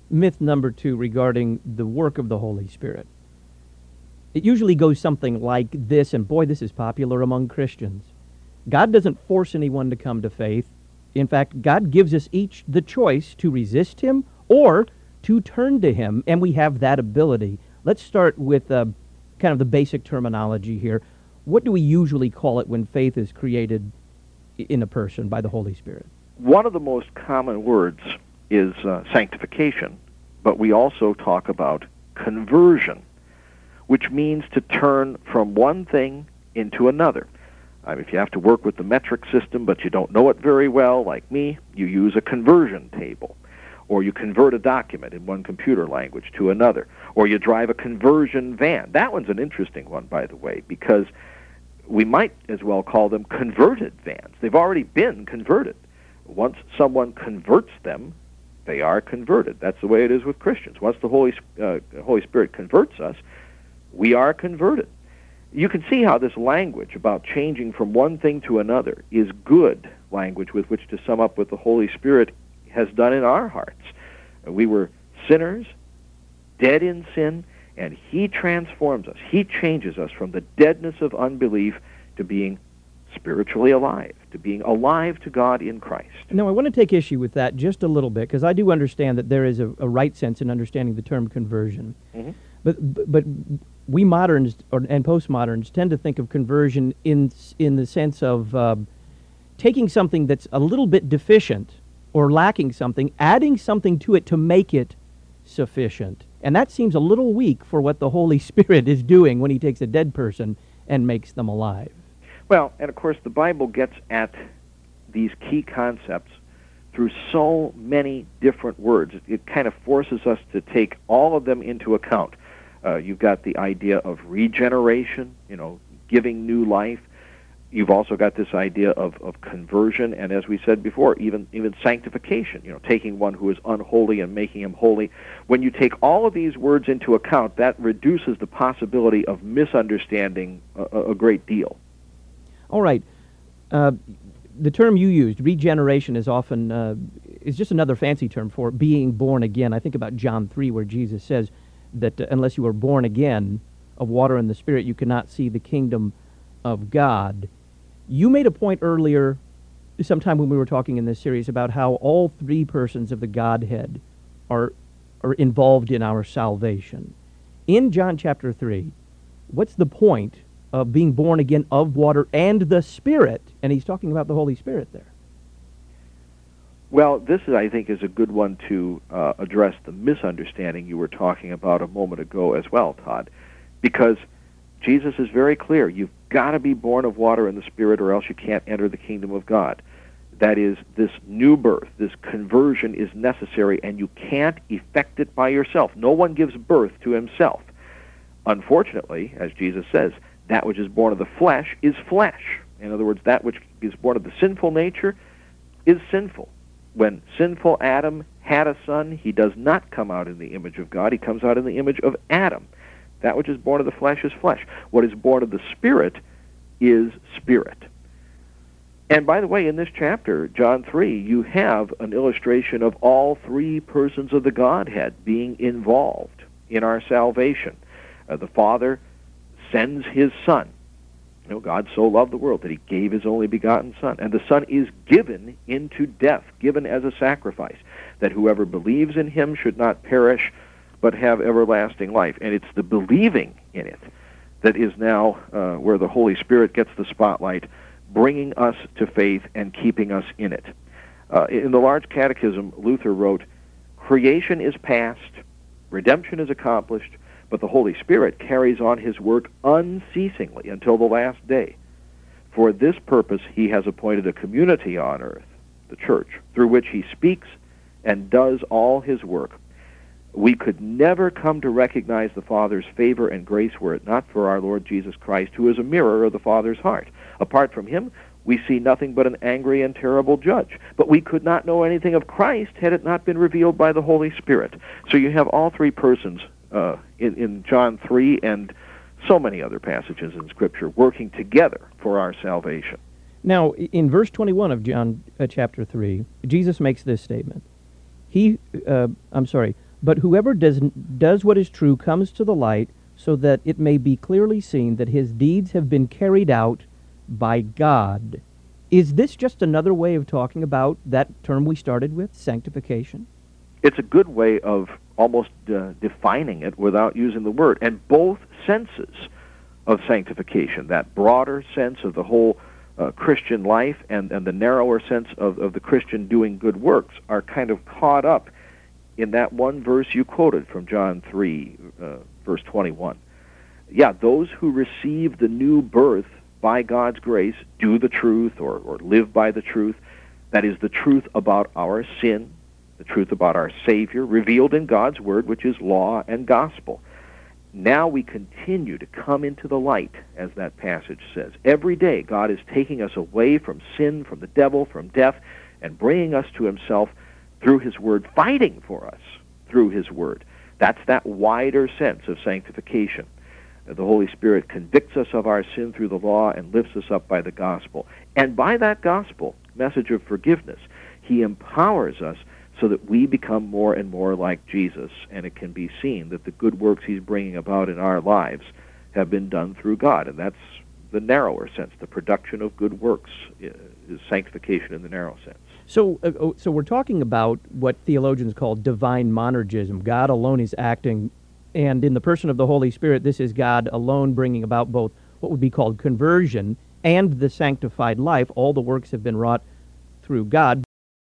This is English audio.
Myth number 2 regarding the work of the Holy Spirit. It usually goes something like this, and boy, this is popular among Christians. God doesn't force anyone to come to faith. In fact, God gives us each the choice to resist Him or to turn to Him, and we have that ability. Let's start with kind of the basic terminology here. What do we usually call it when faith is created in a person by the Holy Spirit? One of the most common words is sanctification, but we also talk about conversion, which means to turn from one thing into another. If you have to work with the metric system but you don't know it very well, like me, you use a conversion table. Or you convert a document in one computer language to another. Or you drive a conversion van. That one's an interesting one, by the way, because we might as well call them converted vans. They've already been converted. Once someone converts them, they are converted. That's the way it is with Christians. Once the Holy Spirit converts us, we are converted. You can see how this language about changing from one thing to another is good language with which to sum up what the Holy Spirit has done in our hearts. We were sinners, dead in sin, and He transforms us. He changes us from the deadness of unbelief to being spiritually alive, to being alive to God in Christ. Now, I want to take issue with that just a little bit, because I do understand that there is a right sense in understanding the term conversion. Mm-hmm. But we moderns and postmoderns tend to think of conversion in the sense of taking something that's a little bit deficient or lacking something, adding something to it to make it sufficient. And that seems a little weak for what the Holy Spirit is doing when He takes a dead person and makes them alive. Well, and of course the Bible gets at these key concepts through so many different words. It kind of forces us to take all of them into account. You've got the idea of regeneration, giving new life. You've also got this idea of conversion, and as we said before, even sanctification, taking one who is unholy and making him holy. When you take all of these words into account, that reduces the possibility of misunderstanding a great deal. All right. The term you used, regeneration, is often is just another fancy term for being born again. I think about John 3, where Jesus says that unless you are born again of water and the Spirit, you cannot see the kingdom of God. You made a point earlier, sometime when we were talking in this series, about how all three persons of the Godhead are involved in our salvation. In John chapter 3, what's the point of being born again of water and the Spirit? And he's talking about the Holy Spirit there. Well, this, I think, is a good one to address the misunderstanding you were talking about a moment ago as well, Todd, because Jesus is very clear. You've got to be born of water and the Spirit, or else you can't enter the kingdom of God. That is, this new birth, this conversion is necessary, and you can't effect it by yourself. No one gives birth to himself. Unfortunately, as Jesus says, that which is born of the flesh is flesh. In other words, that which is born of the sinful nature is sinful. When sinful Adam had a son, he does not come out in the image of God. He comes out in the image of Adam. That which is born of the flesh is flesh. What is born of the Spirit is spirit. And by the way, in this chapter, John 3, you have an illustration of all three persons of the Godhead being involved in our salvation. The Father sends His Son. God so loved the world that He gave His only begotten Son. And the Son is given into death, given as a sacrifice, that whoever believes in Him should not perish, but have everlasting life. And it's the believing in it that is now where the Holy Spirit gets the spotlight, bringing us to faith and keeping us in it. In the Large Catechism, Luther wrote, "Creation is past, redemption is accomplished, but the Holy Spirit carries on His work unceasingly until the last day. For this purpose He has appointed a community on earth, the Church, through which He speaks and does all His work. We could never come to recognize the Father's favor and grace were it not for our Lord Jesus Christ, who is a mirror of the Father's heart. Apart from Him, we see nothing but an angry and terrible judge. But we could not know anything of Christ had it not been revealed by the Holy Spirit." So you have all three persons in John 3 and so many other passages in Scripture working together for our salvation. Now, in verse 21 of John chapter 3, Jesus makes this statement. But whoever does what is true comes to the light, so that it may be clearly seen that his deeds have been carried out by God. Is this just another way of talking about that term we started with, sanctification? It's a good way of almost defining it without using the word. And both senses of sanctification, that broader sense of the whole Christian life and the narrower sense of the Christian doing good works, are kind of caught up in that one verse you quoted from John 3, verse 21. Yeah, those who receive the new birth by God's grace do the truth or live by the truth. That is the truth about our sin, the truth about our Savior, revealed in God's Word, which is law and gospel. Now we continue to come into the light, as that passage says. Every day God is taking us away from sin, from the devil, from death, and bringing us to himself through his Word, fighting for us through his Word. That's that wider sense of sanctification. The Holy Spirit convicts us of our sin through the law and lifts us up by the gospel. And by that gospel, message of forgiveness, he empowers us so that we become more and more like Jesus, and it can be seen that the good works he's bringing about in our lives have been done through God. And that's the narrower sense. The production of good works is sanctification in the narrow sense. So we're talking about what theologians call divine monergism. God alone is acting, and in the person of the Holy Spirit, this is God alone bringing about both what would be called conversion and the sanctified life. All the works have been wrought through God.